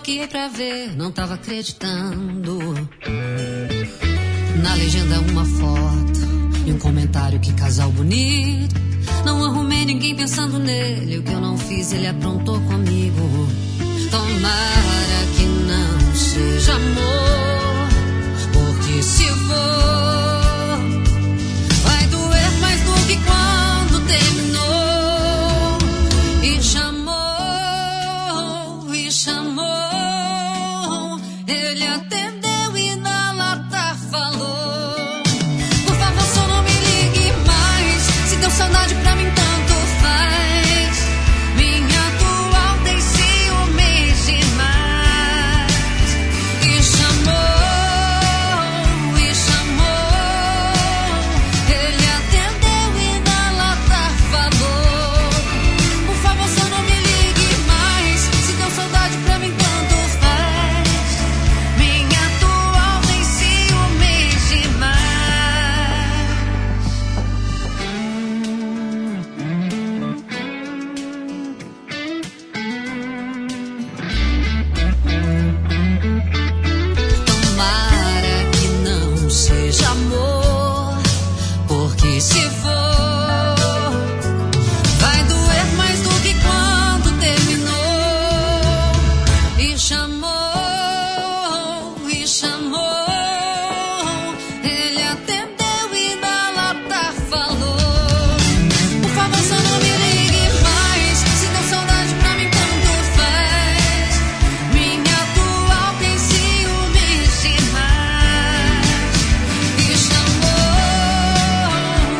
bloqueei pra ver, não tava acreditando. Na legenda uma foto e um comentário, que casal bonito. Não arrumei ninguém pensando nele, o que eu não fiz ele aprontou comigo. Tomara que não seja amor, porque se for, vai doer mais do que quando terminou. E chamou, ele atendeu e na lata falou: por favor, só não me ligue mais, se deu saudade pra mim tanto faz. Minha atual tem ciúmes demais. E chamou, ele atendeu e na lata falou: por favor, só não me ligue mais, se deu saudade pra mim tanto faz. Minha atual tem ciúmes demais. Tomara que não seja amor, porque se for, vai doer mais do que quando terminou. E chamou, ele atendeu e na lata falou: por favor, só não me ligue mais, se deu saudade pra mim tanto faz. Minha atual tem ciúmes demais. E chamou,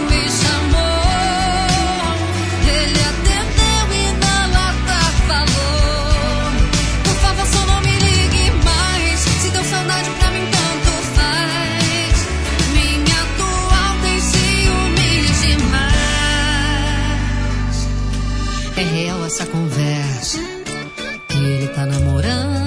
ele atendeu e na lata falou: por favor, só não me ligue mais, se deu saudade pra mim tanto faz. Minha atual tem ciúmes demais. É real essa conversa, que ele tá namorando